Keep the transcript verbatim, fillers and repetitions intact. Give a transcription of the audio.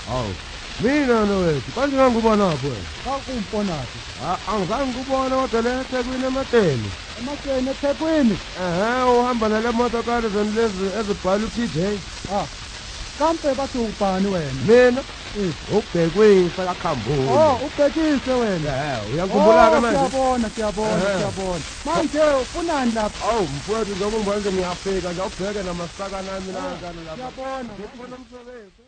Hawu. Mina nowethu, kanti ngangubona lapho wena. Kakumbonaphi? Ah, angizange ngubona kodwa le eThekwini emateni. Ematweni eThekwini. Ehhe, uhamba nale moto kalezoni lezi ezibhala u-T J. Ah. Kampe bathi ubani wena? Mina ubhekwe kaKhambule. Oh, ubhekise wena. Eh, uyakhumbula ke manje? Siyabona, siyabona, siyabona. Manje ufunani lapha? Awu, mfowethu njengoba ngibona ngiyafika nje ubheke namasaka nami nankana lapha. Siyabona. Ngifuna umsebenzi.